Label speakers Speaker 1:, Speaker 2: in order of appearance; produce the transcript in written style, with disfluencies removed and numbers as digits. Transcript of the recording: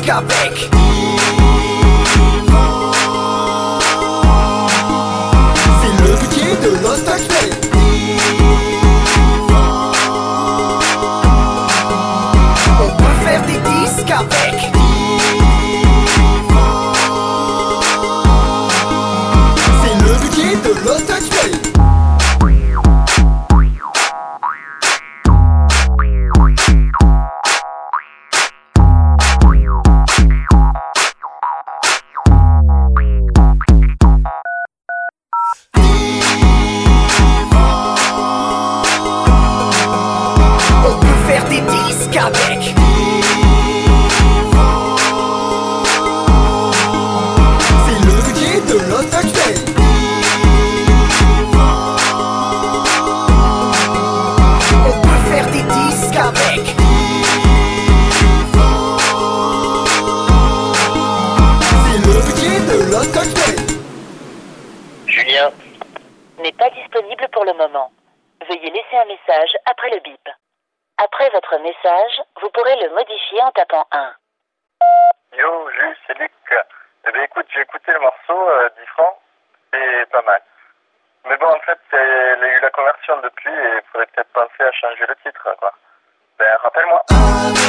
Speaker 1: disques avec. C'est le budget de Lost Actuel. On peut faire des disques avec. C'est le budget de Lost Actuel. Des disques avec. C'est le budget de Lost Actuel. On peut faire des disques avec. C'est le budget de Lost Actuel.
Speaker 2: Julien n'est pas disponible pour le moment. Veuillez laisser un message après le bip. Après votre message, vous pourrez le modifier en tapant 1.
Speaker 3: Yo, Jules, c'est Luc. Eh bien, écoute, j'ai écouté le morceau, 10 francs, c'est pas mal. Mais bon, en fait, il y a eu la conversion depuis et il faudrait peut-être penser à changer le titre, quoi. Ben, rappelle-moi.